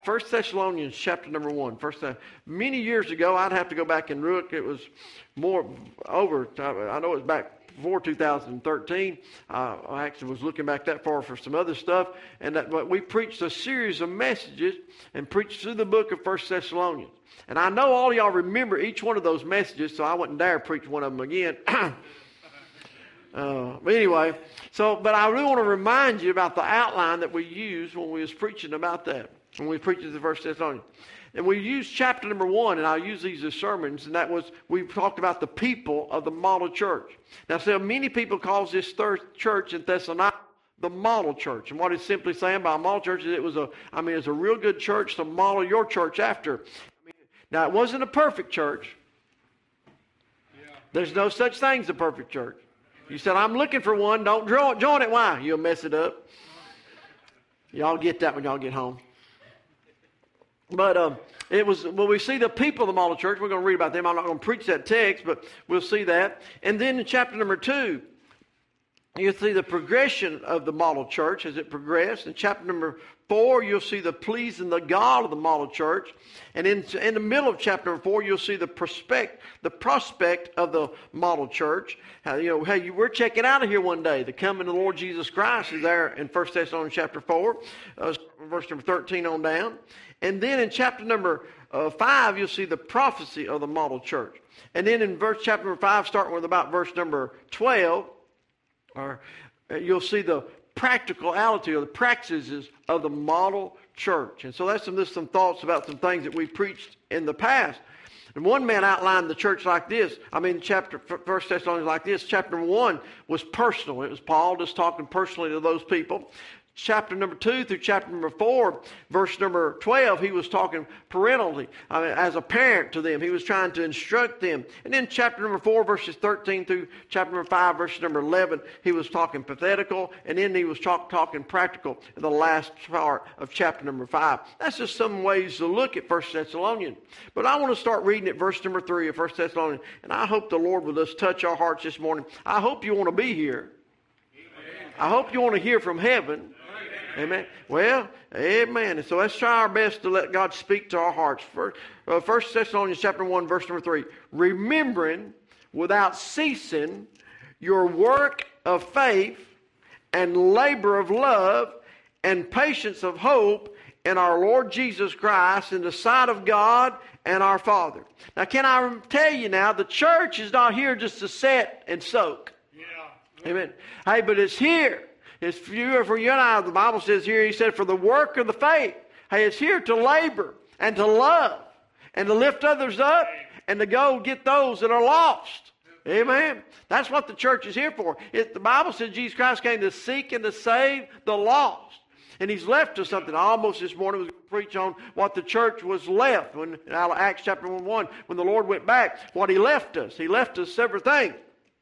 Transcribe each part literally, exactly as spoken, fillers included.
First Thessalonians chapter number one. First, uh, many years ago, I'd have to go back and look. It was more over. I know it was back before two thousand thirteen. Uh, I actually was looking back that far for some other stuff, and that but we preached a series of messages and preached through the book of First Thessalonians. And I know all of y'all remember each one of those messages, so I wouldn't dare preach one of them again. uh, but anyway, so but I really want to remind you about the outline that we used when we was preaching about that. When we preached the First Thessalonians. And we used chapter number one, and I'll use these as sermons, and that was, we talked about the people of the model church. Now, so many people call this third church in Thessalonica the model church. And what it's simply saying by a model church is it was a, I mean, it's a real good church to model your church after. I mean, now, it wasn't a perfect church. Yeah. There's no such thing as a perfect church. You said, I'm looking for one, don't join it. Why? You'll mess it up. Y'all get that when y'all get home. But um, it was, well, we see the people of the model church. We're going to read about them. I'm not going to preach that text, but we'll see that. And then in chapter number two, you'll see the progression of the model church as it progressed. In chapter number four, you'll see the pleasing the God of the model church. And in, in the middle of chapter number four, you'll see the prospect, the prospect of the model church. How, you know, hey, we're checking out of here one day. The coming of the Lord Jesus Christ is there in First Thessalonians chapter four, uh, verse number thirteen on down. And then in chapter number uh, five, you'll see the prophecy of the model church. And then in verse chapter number five, starting with about verse number twelve, or uh, you'll see the practicality or the practices of the model church. And so that's some, just some thoughts about some things that we preached in the past. And one man outlined the church like this. I mean, chapter First Thessalonians like this. Chapter number one was personal. It was Paul just talking personally to those people. Chapter number two through chapter number four, verse number twelve, he was talking parentally, I mean, as a parent to them. He was trying to instruct them. And then chapter number four, verses thirteen through chapter number five, verse number eleven, he was talking pathetical. And then he was talk, talking practical in the last part of chapter number five. That's just some ways to look at First Thessalonians. But I want to start reading at verse number three of First Thessalonians. And I hope the Lord will just touch our hearts this morning. I hope you want to be here. Amen. I hope you want to hear from heaven. Amen. Well, amen. And so let's try our best to let God speak to our hearts. First, uh, First Thessalonians chapter one, verse number three. Remembering without ceasing your work of faith and labor of love and patience of hope in our Lord Jesus Christ in the sight of God and our Father. Now, can I tell you now, the church is not here just to sit and soak. Yeah. Amen. Hey, but it's here. It's for you, for you and I, the Bible says here, he said, for the work of the faith. Hey, it's here to labor and to love and to lift others up and to go get those that are lost. Amen. That's what the church is here for. It, the Bible says Jesus Christ came to seek and to save the lost. And he's left us something. I almost this morning was going to preach on what the church was left. When in Acts chapter one, when the Lord went back, what he left us. He left us several things.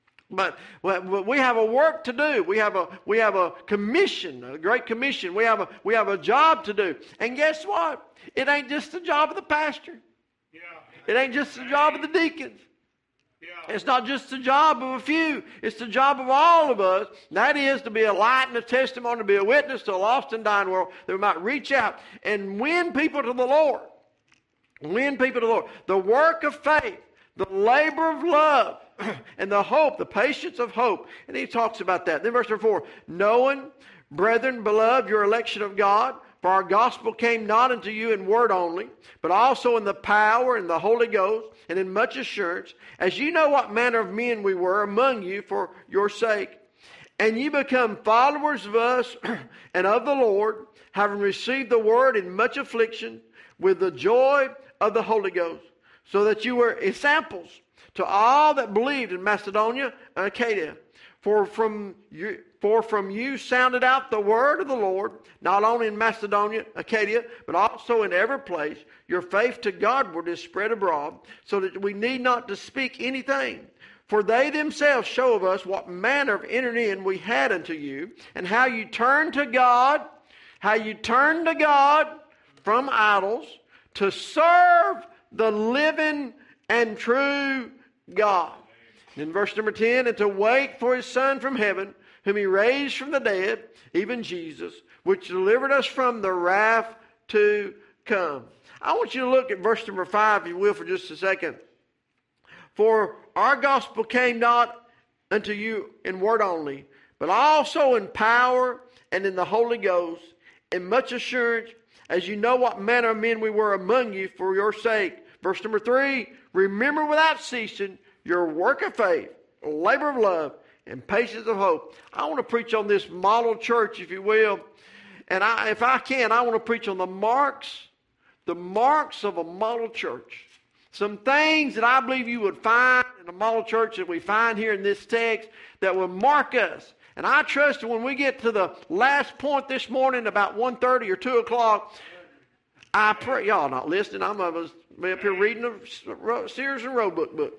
But we have a work to do. We have a we have a commission, a great commission. We have a we have a job to do. And guess what? It ain't just the job of the pastor. Yeah. It ain't just the job of the deacons. Yeah. It's not just the job of a few. It's the job of all of us. That is to be a light and a testimony, to be a witness to a lost and dying world, that we might reach out and win people to the Lord. Win people to the Lord. The work of faith, the labor of love, and the hope, the patience of hope. And he talks about that. Then verse number four, knowing, brethren, beloved, your election of God, for our gospel came not unto you in word only, but also in the power and the Holy Ghost, and in much assurance, as you know what manner of men we were among you for your sake. And ye become followers of us and of the Lord, having received the word in much affliction, with the joy of the Holy Ghost, so that you were examples to all that believed in Macedonia and Achaia. For from you, for from you sounded out the word of the Lord, not only in Macedonia, Achaia, but also in every place. Your faith to Godward is spread abroad, so that we need not to speak anything. For they themselves show of us what manner of entering in we had unto you, and how you turned to God, how you turned to God from idols to serve the living and true God. In verse number ten, and to wait for his Son from heaven, whom he raised from the dead, even Jesus, which delivered us from the wrath to come. I want you to look at verse number five, if you will, for just a second. For our gospel came not unto you in word only, but also in power and in the Holy Ghost, in much assurance, as you know what manner of men we were among you for your sake. Verse number three, remember without ceasing your work of faith, labor of love, and patience of hope. I want to preach on this model church, if you will. And I, if I can, I want to preach on the marks, the marks of a model church. Some things that I believe you would find in a model church that we find here in this text that will mark us. And I trust that when we get to the last point this morning, about one thirty or two o'clock, I pray, y'all not listening, I'm up here reading the Sears and Roebuck book.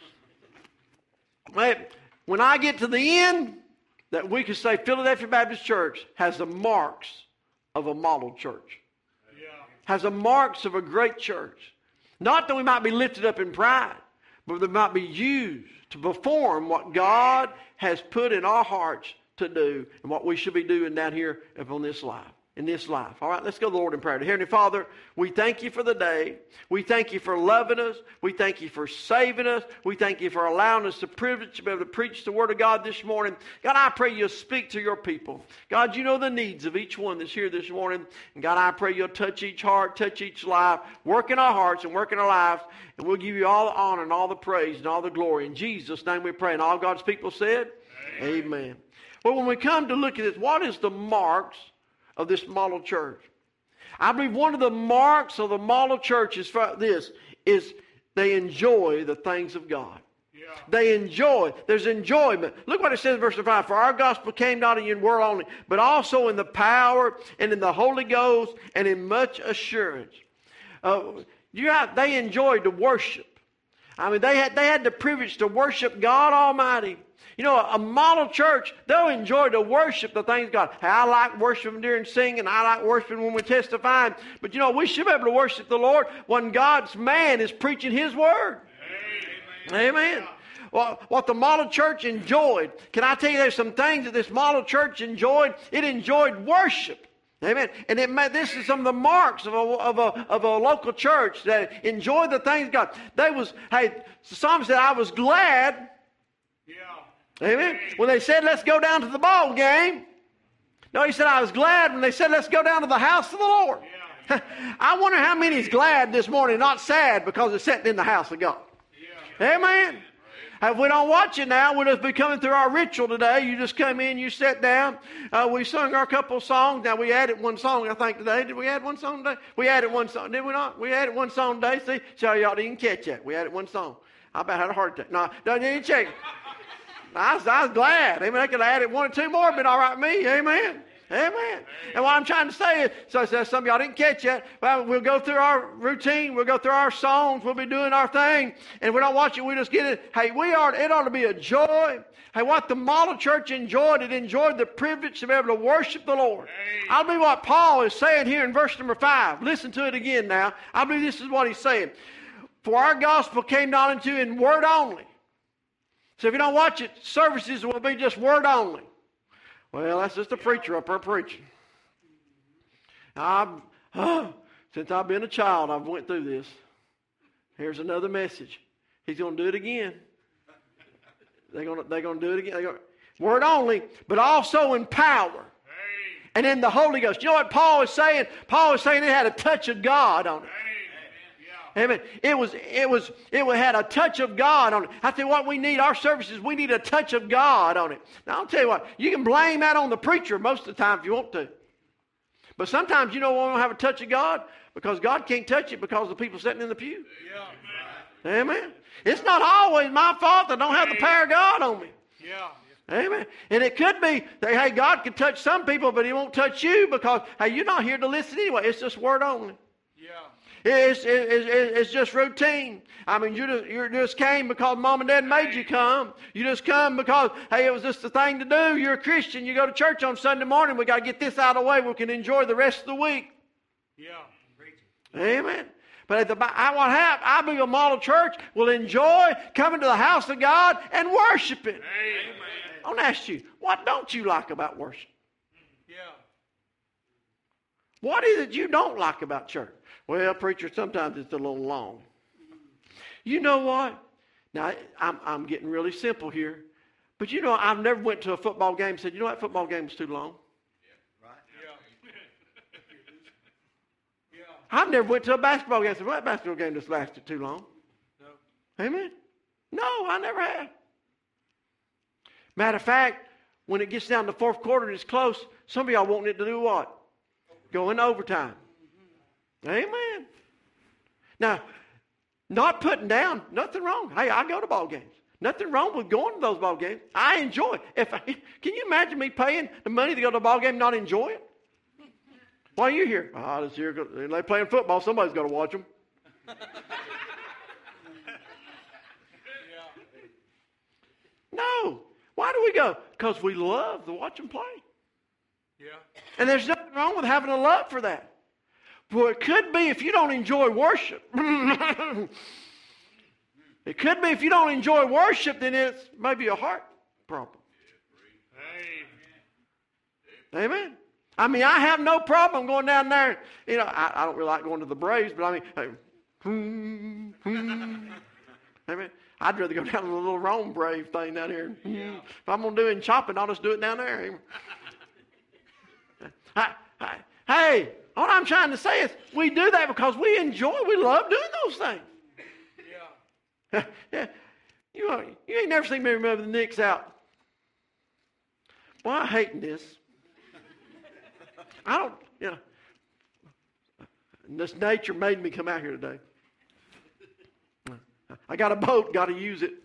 When I get to the end, that we can say Philadelphia Baptist Church has the marks of a model church. Yeah. Has the marks of a great church. Not that we might be lifted up in pride, but that might be used to perform what God has put in our hearts to do and what we should be doing down here upon this life. In this life. All right, let's go to the Lord in prayer. Heavenly Father, we thank you for the day. We thank you for loving us. We thank you for saving us. We thank you for allowing us the privilege to be able to preach the Word of God this morning. God, I pray you'll speak to your people. God, you know the needs of each one that's here this morning. And God, I pray you'll touch each heart, touch each life, work in our hearts and work in our lives. And we'll give you all the honor and all the praise and all the glory. In Jesus' name we pray. And all God's people said, Amen. Amen. Well, when we come to look at this, what is the marks of this model church? I believe one of the marks of the model church is for this, is they enjoy the things of God. Yeah. They enjoy. There's enjoyment. Look what it says in verse five. For our gospel came not in word only, but also in the power and in the Holy Ghost and in much assurance. Uh, you have, they enjoyed the worship. I mean, they had, they had the privilege to worship God Almighty. You know, a model church, they'll enjoy to worship the things of God. Hey, I like worshiping during singing. I like worshiping when we're testifying. But, you know, we should be able to worship the Lord when God's man is preaching His Word. Amen. Amen. Well, what the model church enjoyed, can I tell you there's some things that this model church enjoyed? It enjoyed worship. Amen. And it made, this is some of the marks of a, of a, of a local church that enjoyed the things of God. They was, hey, the psalmist said, I was glad. Amen. When they said, let's go down to the ball game. No, he said, I was glad when they said, let's go down to the house of the Lord. Yeah. I wonder how many is glad this morning, not sad because they're sitting in the house of God. Yeah. Amen. If we don't watch it now, we'll just be coming through our ritual today. You just come in, you sit down. Uh, we sung our couple of songs. Now, we added one song, I think, today. Did we add one song today? We added one song. Did we not? We added one song today. See, so y'all didn't catch that. We added one song. I about had a heart attack. No, don't need to check. I was, I was glad. Amen. I could have added one or two more, been all right with me. Amen. Amen. And what I'm trying to say is, so, so some of y'all didn't catch that. Well, we'll go through our routine. We'll go through our songs. We'll be doing our thing. And if we don't watch it, we just get it. Hey, we are, it ought to be a joy. Hey, what the model church enjoyed, it enjoyed the privilege to be able to worship the Lord. I believe what Paul is saying here in verse number five. Listen to it again now. I believe this is what he's saying. For our gospel came not unto you in word only. So if you don't watch it, services will be just word only. Well, that's just a preacher up there preaching. I've, oh, since I've been a child, I've went through this. Here's another message. He's going to do it again. They're going to, they're going to do it again. Gonna, word only, but also in power. And in the Holy Ghost. You know what Paul is saying? Paul is saying it had a touch of God on it. Amen. It was, it was, it had a touch of God on it. I tell you what, we need our services. We need a touch of God on it. Now I'll tell you what, you can blame that on the preacher most of the time if you want to. But sometimes you know we don't have a touch of God because God can't touch it because of the people sitting in the pew. Yeah. Amen. It's not always my fault that I don't have the power of God on me. Yeah. Amen. And it could be that, hey, God can touch some people, but He won't touch you because, hey, you're not here to listen anyway. It's just word only. Yeah. It's, it's, it's just routine. I mean, you just, you just came because mom and dad made you come. You just come because, hey, it was just the thing to do. You're a Christian. You go to church on Sunday morning. We got to get this out of the way. We can enjoy the rest of the week. Yeah. Amen. But at the, I, what happened, I believe a model church will enjoy coming to the house of God and worshiping. Amen. I want to ask you, what don't you like about worship? Yeah. What is it you don't like about church? Well, preacher, sometimes it's a little long. You know what? Now, I'm, I'm getting really simple here. But you know, I've never went to a football game and said, you know that football game is too long. Yeah. Right. Yeah. I've never went to a basketball game and said, well, that basketball game just lasted too long. No. Amen? No, I never have. Matter of fact, when it gets down to the fourth quarter and it's close, some of y'all wanting it to do what? Go into overtime. Amen. Now, not putting down, nothing wrong. Hey, I go to ball games. Nothing wrong with going to those ball games. I enjoy it. If I, can you imagine me paying the money to go to a ball game and not enjoy it? Why are you here? Oh, this year, they're playing football. Somebody's got to watch them. No. Why do we go? Because we love to watch them play. Yeah. And there's nothing wrong with having a love for that. But it could be if you don't enjoy worship. It could be if you don't enjoy worship, then it's maybe a heart problem. Amen. Amen. I mean, I have no problem going down there. You know, I, I don't really like going to the Braves, but I mean, hey, hmm, hmm. Amen. I'd rather go down to the little Rome Brave thing down here. Yeah. If I'm going to do any chopping, I'll just do it down there. I, I, hey, all I'm trying to say is we do that because we enjoy, we love doing those things. Yeah. Yeah. You, you ain't never seen me remember the Knicks out. Well, I hate this. I don't, you know. This nature made me come out here today. I got a boat, got to use it.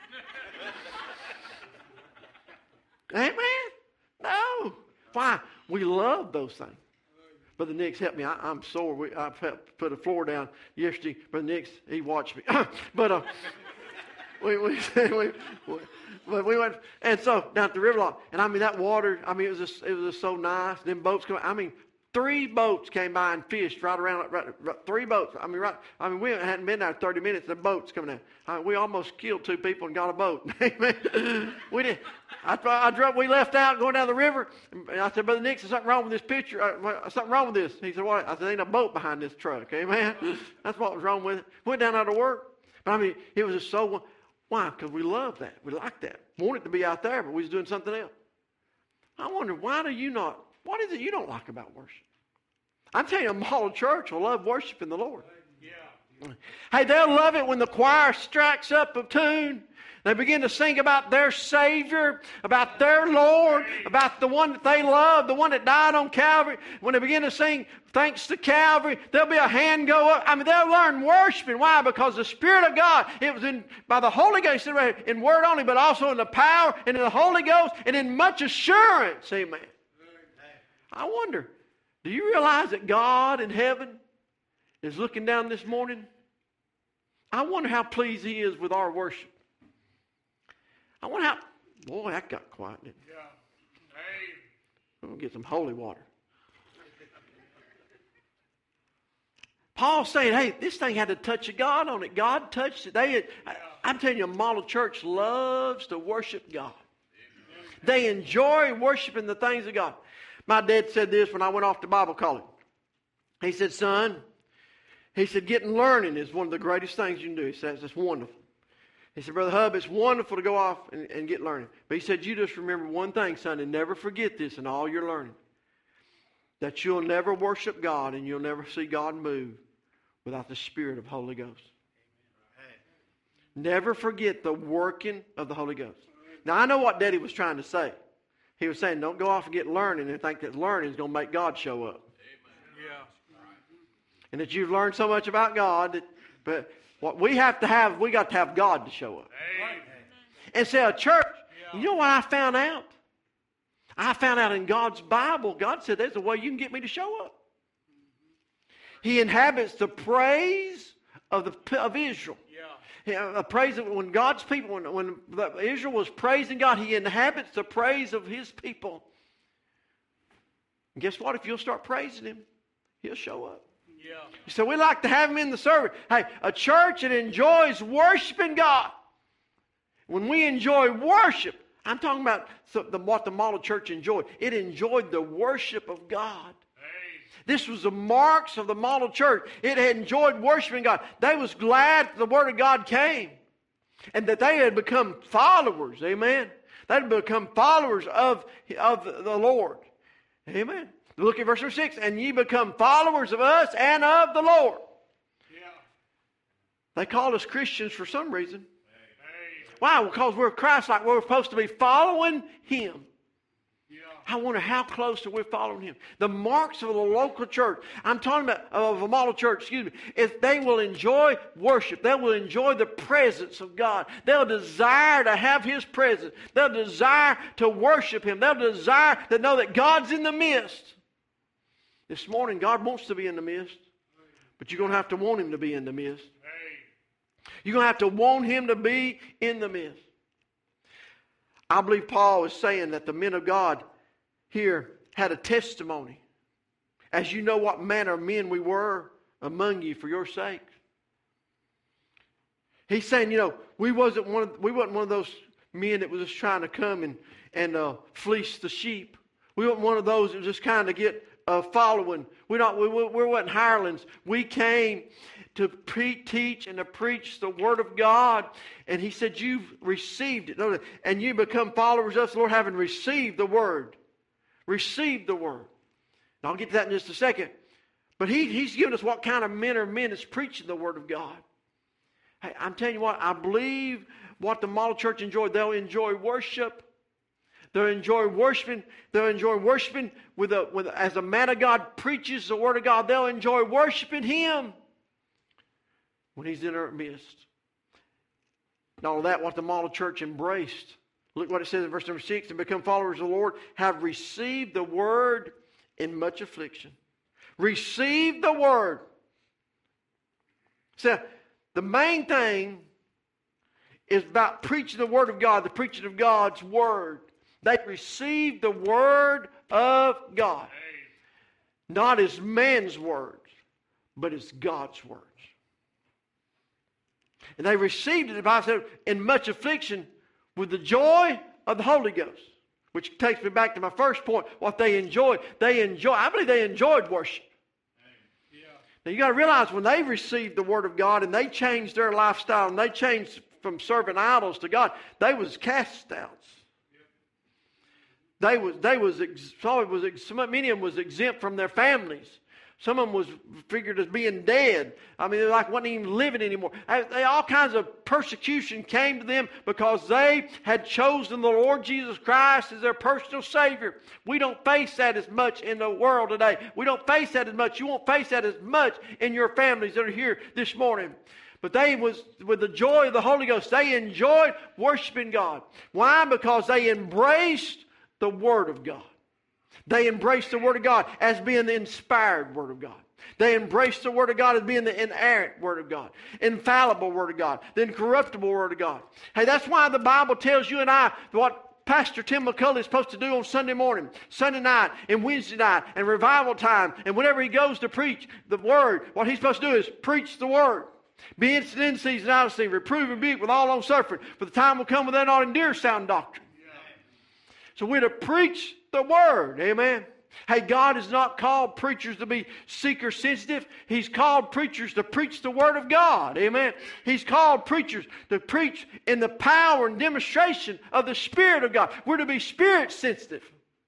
Amen? No. Why? We love those things. Brother Nix helped me. I, I'm sore. We, I put a floor down yesterday. Brother Nix, he watched me. but uh, we, we, we, we, we went, and so down at the river lot. And I mean, that water, I mean, it was just, it was just so nice. Them boats come, I mean, three boats came by and fished right around, right, right, three boats. I mean, right, I mean, we hadn't been there thirty minutes, the boats coming in. I mean, we almost killed two people and got a boat. Amen. We did. I, I drove, we left out going down the river, and I said, Brother Nick, there's something wrong with this picture. Uh, something wrong with this. He said, what? I said, ain't a boat behind this truck. Amen. That's what was wrong with it. Went down there to work. But I mean, it was just so, why? Because we love that. We like that. Wanted to be out there, but we was doing something else. I wonder, why do you not, what is it you don't like about worship? I'm telling you, a model church will love worshiping the Lord. Yeah. Hey, they'll love it when the choir strikes up a tune. They begin to sing about their Savior, about their Lord, about the one that they love, the one that died on Calvary. When they begin to sing thanks to Calvary, there'll be a hand go up. I mean, they'll learn worshiping. Why? Because the Spirit of God, it was in by the Holy Ghost, in word only, but also in the power and in the Holy Ghost and in much assurance. Amen. I wonder, do you realize that God in heaven is looking down this morning? I wonder how pleased He is with our worship. I wonder how... Boy, that got quiet, didn't it? Yeah. Hey. I'm going to get some holy water. Paul's saying, hey, this thing had a touch of God on it. God touched it. They had, yeah. I, I'm telling you, a model church loves to worship God. Amen. They enjoy worshiping the things of God. My dad said this when I went off to Bible college. He said, son, he said, getting learning is one of the greatest things you can do. He says, it's wonderful. He said, Brother Hub, it's wonderful to go off and, and get learning. But he said, you just remember one thing, son, and never forget this in all your learning. That you'll never worship God and you'll never see God move without the Spirit of Holy Ghost. Amen. Never forget the working of the Holy Ghost. Now, I know what Daddy was trying to say. He was saying, don't go off and get learning and think that learning is going to make God show up. Amen. Yeah. And that you've learned so much about God that, but what we have to have, we got to have God to show up. Amen. And say, a church, yeah. You know what I found out? I found out in God's Bible, God said there's a way you can get me to show up. He inhabits the praise of the of Israel. Yeah. A praise of, when God's people, when, when Israel was praising God, He inhabits the praise of His people. And guess what? If you'll start praising Him, He'll show up. Yeah. So we like to have Him in the service. Hey, a church that enjoys worshiping God. When we enjoy worship, I'm talking about the, what the model church enjoyed. It enjoyed the worship of God. This was the marks of the model church. It had enjoyed worshiping God. They was glad the Word of God came. And that they had become followers. Amen. They had become followers of, of the Lord. Amen. Look at verse number six. And ye become followers of us and of the Lord. Yeah. They call us Christians for some reason. Hey. Why? Because we're Christ-like. We're supposed to be following Him. I wonder how close are we following Him. The marks of the local church, I'm talking about of a model church, excuse me, is they will enjoy worship. They will enjoy the presence of God. They'll desire to have His presence. They'll desire to worship Him. They'll desire to know that God's in the midst. This morning, God wants to be in the midst, but you're going to have to want Him to be in the midst. You're going to have to want Him to be in the midst. I believe Paul is saying that the men of God here had a testimony. As you know what manner of men we were among you for your sake. He's saying, you know, we wasn't one of, we wasn't one of those men that was just trying to come and, and uh, fleece the sheep. We weren't one of those that was just kind of get uh, following. We not we, we, we weren't hirelings. We came to pre- teach and to preach the Word of God. And he said, you've received it. And you become followers of the Lord having received the Word. Received the Word. And I'll get to that in just a second. But he, He's given us what kind of men are men is preaching the Word of God. Hey, I'm telling you what, I believe what the model church enjoyed. They'll enjoy worship. They'll enjoy worshiping. They'll enjoy worshiping with a, with a, as a man of God preaches the Word of God. They'll enjoy worshiping Him when He's in our midst. Not only that, what the model church embraced. Look what it says in verse number six. And become followers of the Lord, have received the Word in much affliction. Receive the Word. So the main thing is about preaching the Word of God, the preaching of God's Word. They received the Word of God. Not as man's words, but as God's words. And they received it, the Bible said, in much affliction with the joy of the Holy Ghost. Which takes me back to my first point, what they enjoyed. They enjoyed, I believe they enjoyed worship. Yeah. Now you got to realize when they received the Word of God and they changed their lifestyle and they changed from serving idols to God, they was cast out. They was, they was, some was, many of them was exempt from their families. Some of them was figured as being dead. I mean, they like wasn't even living anymore. They, all kinds of persecution came to them because they had chosen the Lord Jesus Christ as their personal Savior. We don't face that as much in the world today. We don't face that as much. You won't face that as much in your families that are here this morning. But they was, with the joy of the Holy Ghost, they enjoyed worshiping God. Why? Because they embraced the Word of God. They embraced the Word of God as being the inspired Word of God. They embraced the Word of God as being the inerrant Word of God. Infallible Word of God. The incorruptible Word of God. Hey, that's why the Bible tells you and I what Pastor Tim McCulley is supposed to do on Sunday morning, Sunday night, and Wednesday night, and revival time, and whenever he goes to preach the Word, what he's supposed to do is preach the Word. Be instant in season, out of season, reprove and rebuke with all long suffering. For the time will come when they not endure sound doctrine. So we're to preach the Word. Amen. Hey, God has not called preachers to be seeker sensitive. He's called preachers to preach the Word of God. Amen. He's called preachers to preach in the power and demonstration of the Spirit of God. We're to be Spirit sensitive.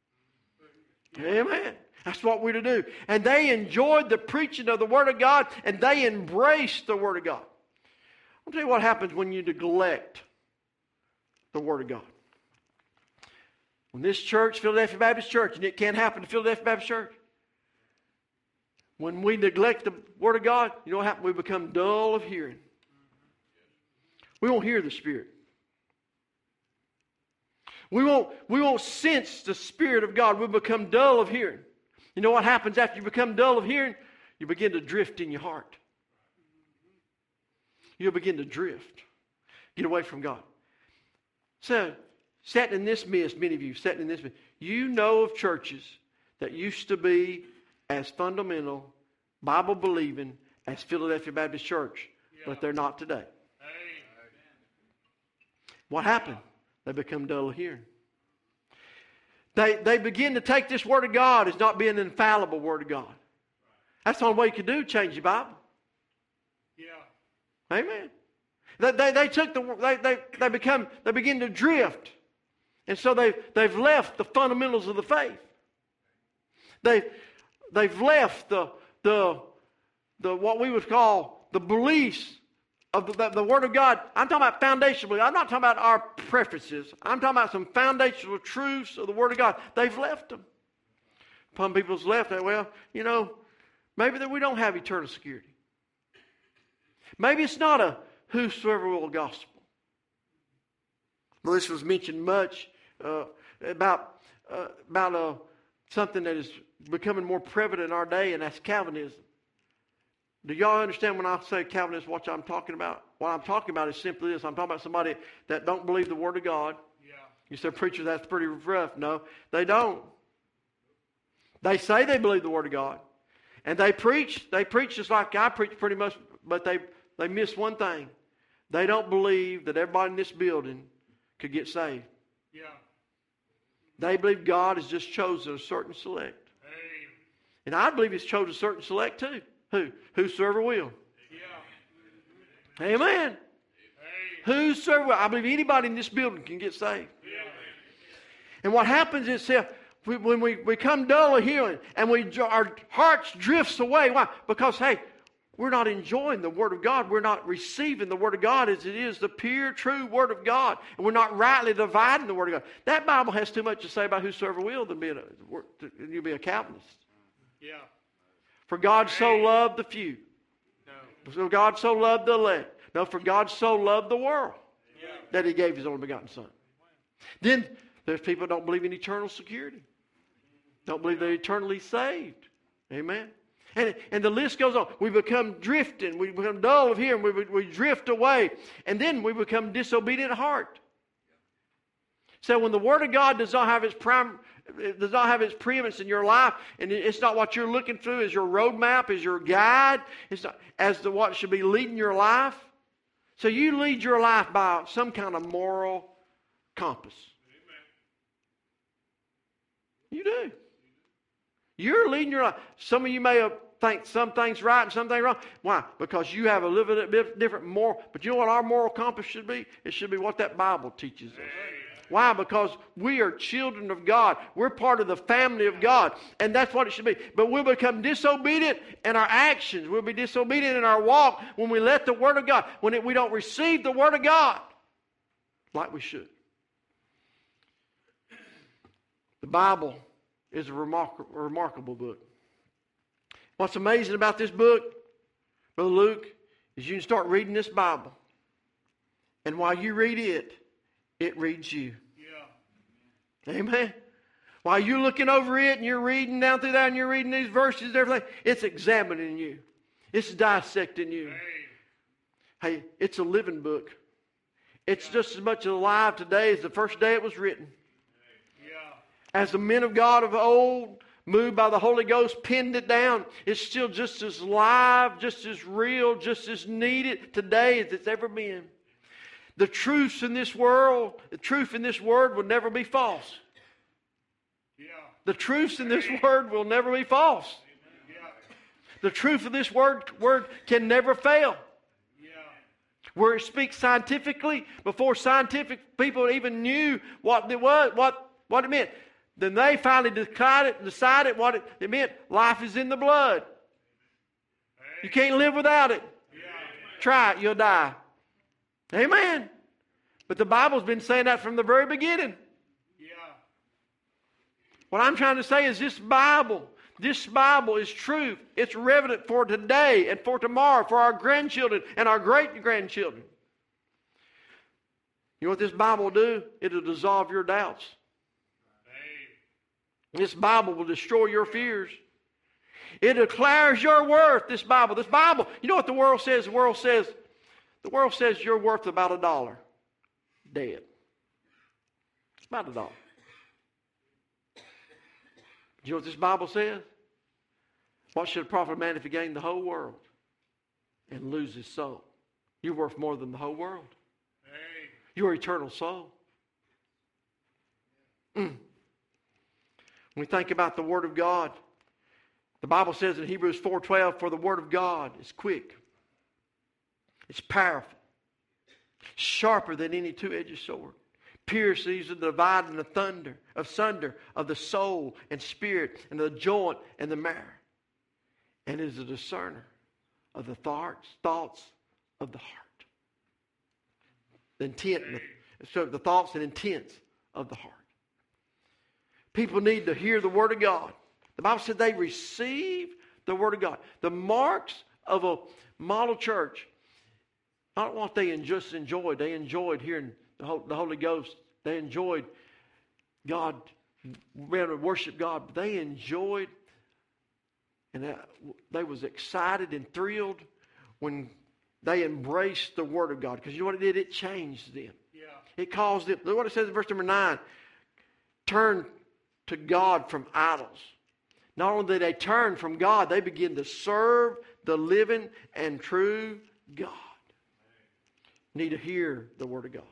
Amen. That's what we're to do. And they enjoyed the preaching of the Word of God, and they embraced the Word of God. I'll tell you what happens when you neglect the Word of God. When this church, Philadelphia Baptist Church, and it can't happen to Philadelphia Baptist Church, when we neglect the Word of God, you know what happens? We become dull of hearing. We won't hear the Spirit. We won't, we won't sense the Spirit of God. We become dull of hearing. You know what happens after you become dull of hearing? You begin to drift in your heart. You'll begin to drift. Get away from God. So, sitting in this midst, many of you sitting in this midst, you know of churches that used to be as fundamental, Bible-believing as Philadelphia Baptist Church, yeah. But they're not today. Hey. What happened? They become dull of hearing. They, they begin to take this Word of God as not being an infallible Word of God. That's the only way you can do, change your Bible. Yeah. Amen. They, they, they took the they, they, they become they begin to drift. And so they they've left the fundamentals of the faith. They they've left the the the what we would call the beliefs of the, the, the Word of God. I'm talking about foundational beliefs. I'm not talking about our preferences. I'm talking about some foundational truths of the Word of God. They've left them. Some people's left that, well, you know, maybe that we don't have eternal security. Maybe it's not a whosoever will gospel. Well, this was mentioned much uh, about uh, about uh, something that is becoming more prevalent in our day, and that's Calvinism. Do y'all understand when I say Calvinist what I'm talking about? What I'm talking about is simply this. I'm talking about somebody that don't believe the Word of God. Yeah. You say, preacher, that's pretty rough. No, they don't. They say they believe the Word of God. And they preach. They preach just like I preach pretty much, but they, they miss one thing. They don't believe that everybody in this building could get saved. Yeah. They believe God has just chosen a certain select. Hey. And I believe He's chosen a certain select too. Who? Whosoever will. Yeah. Amen. Hey. Whosoever will. I believe anybody in this building can get saved. Yeah. And what happens is, see, we, when we become dull of hearing and we our hearts drifts away. Why? Because, hey, we're not enjoying the Word of God. We're not receiving the Word of God as it is, the pure, true Word of God. And we're not rightly dividing the Word of God. That Bible has too much to say about whosoever will than being a, you be a Calvinist. Yeah. For God so loved the few. No. For God so loved the elect. No, for God so loved the world Yeah. that He gave His only begotten Son. Then there's people that don't believe in eternal security. Don't believe they're eternally saved. Amen. And, and the list goes on. We become drifting. We become dull of hearing. We, we drift away. And then we become disobedient at heart. So when the Word of God does not have its prime, it does not have its preeminence in your life, and it's not what you're looking through as your roadmap, as your guide, it's not as to what should be leading your life. So you lead your life by some kind of moral compass. You do. You're leading your life. Some of you may have think some things right and some things wrong. Why? Because you have a little bit different moral. But you know what our moral compass should be? It should be what that Bible teaches us. Why? Because we are children of God. We're part of the family of God. And that's what it should be. But we'll become disobedient in our actions. We'll be disobedient in our walk when we let the Word of God, when it, we don't receive the Word of God like we should. The Bible is a remark- remarkable book. What's amazing about this book, Brother Luke, is you can start reading this Bible. And while you read it, it reads you. Yeah. Amen. While you're looking over it and you're reading down through that and you're reading these verses and everything, it's examining you. It's dissecting you. Hey. Hey, it's a living book. It's just as much alive today as the first day it was written. Yeah. As the men of God of old, moved by the Holy Ghost, pinned it down, it's still just as live, just as real, just as needed today as it's ever been. The truths in this world, the truth in this word will never be false. Yeah. The truths in this word will never be false. Yeah. The truth of this word, word can never fail. Yeah. Where it speaks scientifically, before scientific people even knew what it was, what, what it meant. Then they finally decided, decided what it, it meant. Life is in the blood. You can't live without it. Yeah. Try it, you'll die. Amen. But the Bible's been saying that from the very beginning. Yeah. What I'm trying to say is this Bible, this Bible is truth. It's relevant for today and for tomorrow, for our grandchildren and our great-grandchildren. You know what this Bible will do? It'll dissolve your doubts. This Bible will destroy your fears. It declares your worth, this Bible. This Bible, you know what the world says? The world says, the world says you're worth about a dollar. Dead. It's about a dollar. Do you know what this Bible says? What should it profit a man if he gained the whole world and lose his soul? You're worth more than the whole world. Hey. Your eternal soul. Mm. When we think about the Word of God, The Bible says in Hebrews four twelve, for the word of God is quick. It's powerful. Sharper than any two-edged sword. Pierces the divide and the thunder of sunder of the soul and spirit and the joint and the marrow. And is a discerner of the thoughts, thoughts of the heart. The intent, so the thoughts and intents of the heart. People need to hear the Word of God. The Bible said they receive the Word of God. The marks of a model church, not what they just enjoyed. They enjoyed hearing the Holy Ghost. They enjoyed God, being able to worship God. But they enjoyed, and they was excited and thrilled when they embraced the Word of God. Because you know what it did? It changed them. Yeah. It caused them. Look what it says in verse number nine. Turn to God from idols. Not only did they turn from God, they began to serve the living and true God. Need to hear the Word of God.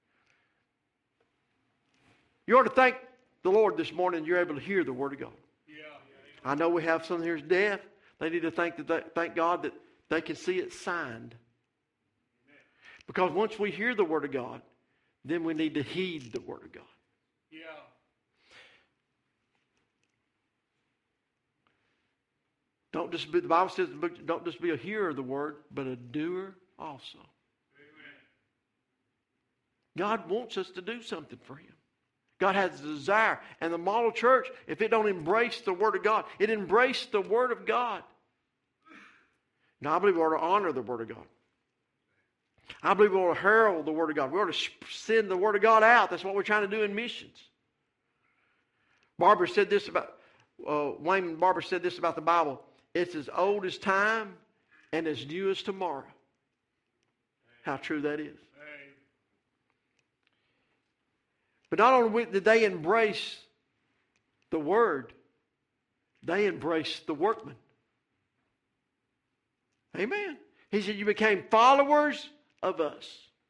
You ought to thank the Lord this morning you're able to hear the Word of God. Yeah. I know we have some here who's deaf. They need to thank, that they, thank God that they can see it signed. Because once we hear the Word of God, then we need to heed the Word of God. Yeah. Don't just be, the Bible says, don't just be a hearer of the Word, but a doer also. Amen. God wants us to do something for Him. God has a desire. And the model church, if it don't embrace the Word of God, it embraced the Word of God. Now, I believe we ought to honor the Word of God. I believe we ought to herald the Word of God. We ought to send the Word of God out. That's what we're trying to do in missions. Barber said this about, uh, Wayne Barber said this about the Bible. It's as old as time and as new as tomorrow. How true that is. But not only did they embrace the Word, they embraced the workman. Amen. He said, you became followers of us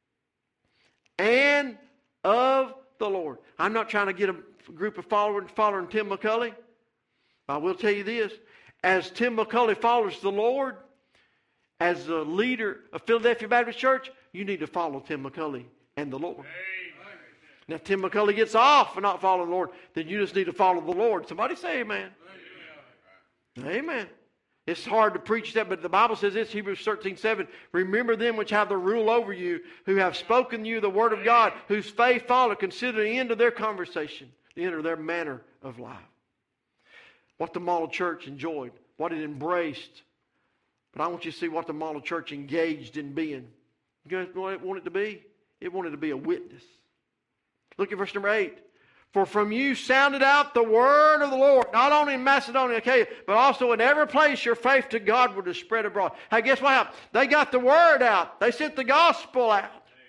and of the Lord. I'm not trying to get a group of followers following Tim McCulley. I will tell you this. As Tim McCulley follows the Lord, as the leader of Philadelphia Baptist Church, you need to follow Tim McCulley and the Lord. Now, if Tim McCulley gets off for not following the Lord, then you just need to follow the Lord. Somebody say amen. Amen. Amen. It's hard to preach that, but the Bible says this, Hebrews thirteen seven. Remember them which have the rule over you, who have spoken to you the word of God, whose faith followed. Consider the end of their conversation, the end of their manner of life. What the model church enjoyed, what it embraced. But I want you to see what the model church engaged in being. You guys know what it wanted to be? It wanted to be a witness. Look at verse number eight. For from you sounded out the word of the Lord, not only in Macedonia, okay, but also in every place your faith to God would have spread abroad. Hey, guess what happened? They got the word out. They sent the gospel out.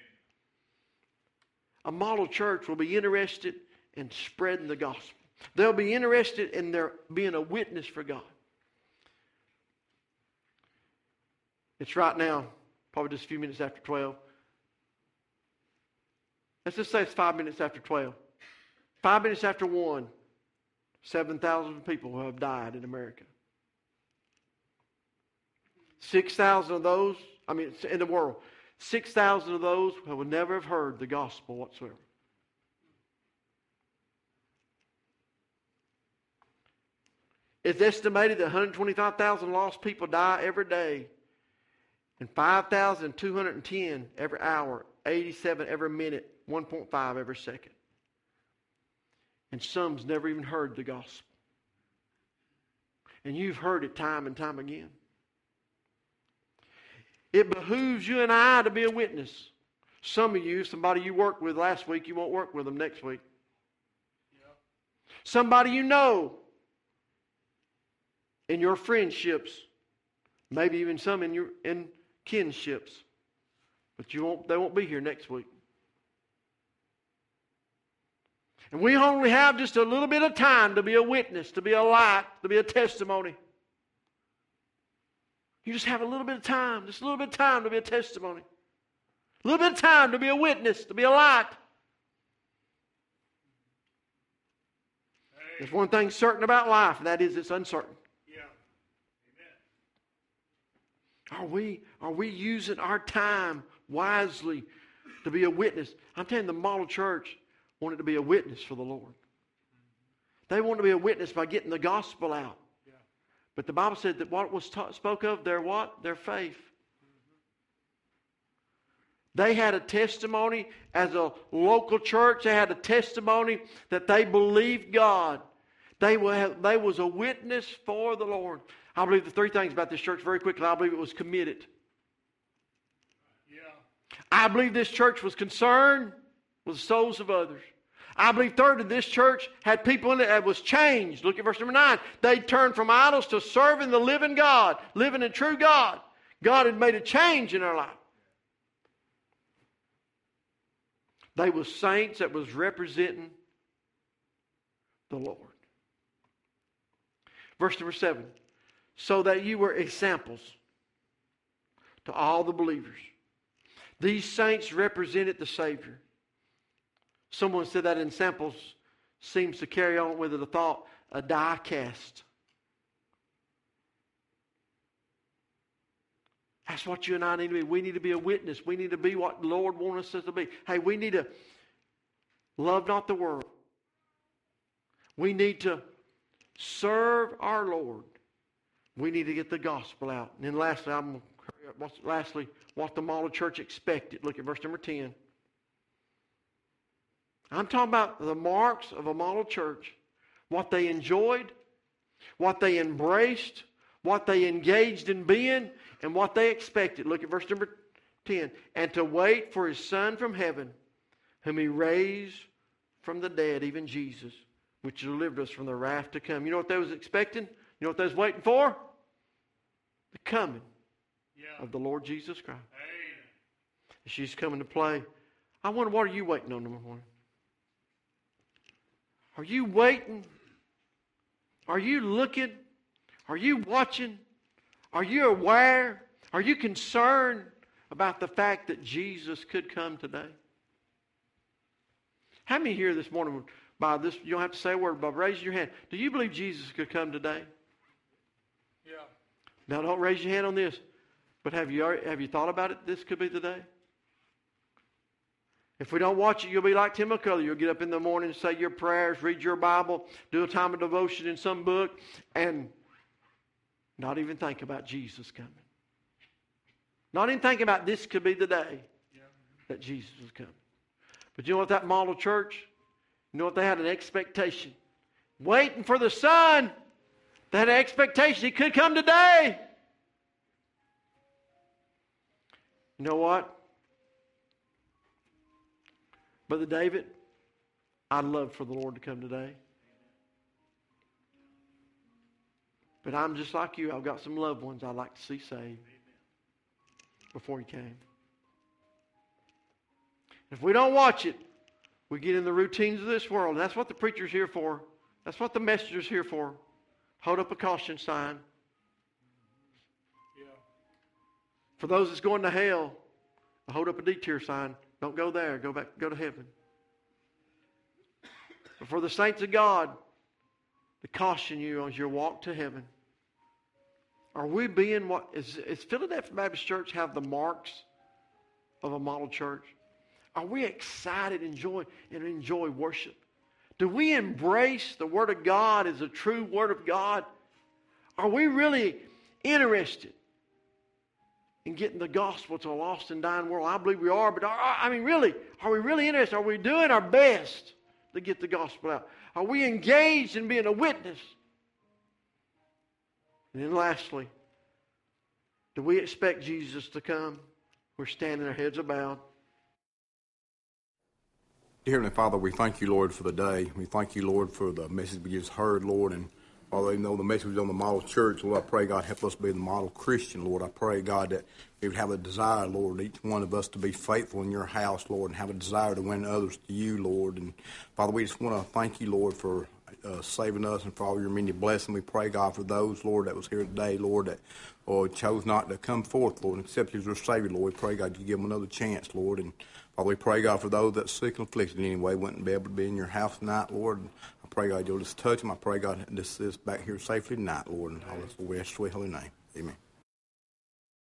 A model church will be interested in spreading the gospel. They'll be interested in their being a witness for God. It's right now, probably just a few minutes after twelve. Let's just say it's five minutes after twelve. Five minutes after one, seven thousand people have died in America. six thousand of those, I mean, in the world, six thousand of those who would never have heard the gospel whatsoever. It's estimated that one hundred twenty-five thousand lost people die every day, and five thousand two hundred ten every hour, eighty-seven every minute, one point five every second. And some's never even heard the gospel. And you've heard it time and time again. It behooves you and I to be a witness. Some of you, somebody you worked with last week, you won't work with them next week. Yep. Somebody you know in your friendships, maybe even some in your in kinships, but you won't. They won't be here next week. And we only have just a little bit of time to be a witness, to be a light, to be a testimony. You just have a little bit of time, just a little bit of time to be a testimony. A little bit of time to be a witness, to be a light. There's one thing certain about life, and that is it's uncertain. Yeah. Are we, are we using our time wisely to be a witness? I'm telling you, the model church wanted to be a witness for the Lord. They wanted to be a witness by getting the gospel out. Yeah. But the Bible said that what was taught, spoke of, their what? Their faith. Mm-hmm. They had a testimony as a local church. They had a testimony that they believed God. They were, they was a witness for the Lord. I believe the three things about this church very quickly. I believe it was committed. Yeah. I believe this church was concerned with the souls of others. I believe third, that this church had people in it that was changed. Look at verse number nine. They turned from idols to serving the living God, living in true God. God had made a change in their life. They were saints that was representing the Lord. Verse number seven. So that you were examples to all the believers. These saints represented the Savior. Someone said that in samples seems to carry on with it a thought, a die cast. That's what you and I need to be. We need to be a witness. We need to be what the Lord wants us to be. Hey, we need to love not the world. We need to serve our Lord. We need to get the gospel out. And then lastly, I'm lastly, what the model church expected. Look at verse number ten. I'm talking about the marks of a model church. What they enjoyed, what they embraced, what they engaged in being, and what they expected. Look at verse number ten. And to wait for His Son from heaven, whom He raised from the dead, even Jesus, which delivered us from the wrath to come. You know what they was expecting? You know what they was waiting for? The coming yeah. of the Lord Jesus Christ. Hey. She's coming to play. I wonder, what are you waiting on, number one? Are you waiting? Are you looking? Are you watching? Are you aware? Are you concerned about the fact that Jesus could come today? How many here this morning, by this, you don't have to say a word, but raise your hand. Do you believe Jesus could come today? Yeah. Now, don't raise your hand on this, but have you have you thought about it? This could be the day. If we don't watch it, you'll be like Tim McCullough. You'll get up in the morning and say your prayers, read your Bible, do a time of devotion in some book, and not even think about Jesus coming. Not even think about this could be the day yeah. that Jesus is coming. But you know what, that model church, you know what, they had an expectation. Waiting for the Son. They had an expectation He could come today. You know what? Brother David, I'd love for the Lord to come today. But I'm just like you. I've got some loved ones I'd like to see saved before He came. If we don't watch it, we get in the routines of this world. And that's what the preacher's here for. That's what the messenger's here for. Hold up a caution sign. Yeah. For those that's going to hell, hold up a detour sign. Don't go there. Go back. Go to heaven. But for the saints of God, to caution you as your walk to heaven. Are we being what is, is Philadelphia Baptist Church have the marks of a model church? Are we excited, enjoy and enjoy worship? Do we embrace the Word of God as a true Word of God? Are we really interested in getting the gospel to a lost and dying world? I believe we are, but are, I mean, really, are we really interested? Are we doing our best to get the gospel out? Are we engaged in being a witness? And then lastly, do we expect Jesus to come? We're standing, our heads are bowed. Dear Heavenly Father, we thank you, Lord, for the day. We thank you, Lord, for the message we just heard, Lord. And Father, even though the message was on the model church, Lord, I pray, God, help us be the model Christian, Lord. I pray, God, that we would have a desire, Lord, each one of us to be faithful in your house, Lord, and have a desire to win others to you, Lord. And Father, we just want to thank you, Lord, for uh, saving us and for all your many blessings. We pray, God, for those, Lord, that was here today, Lord, that or chose not to come forth, Lord, and accept you as their Savior, Lord. We pray, God, you give them another chance, Lord. And Father, we pray, God, for those that sick and afflicted in any way wouldn't be able to be in your house tonight, Lord. And I pray, God, you'll just touch them. I pray, God, this is back here safely tonight, Lord. And all this we ask, sweet holy name. Amen.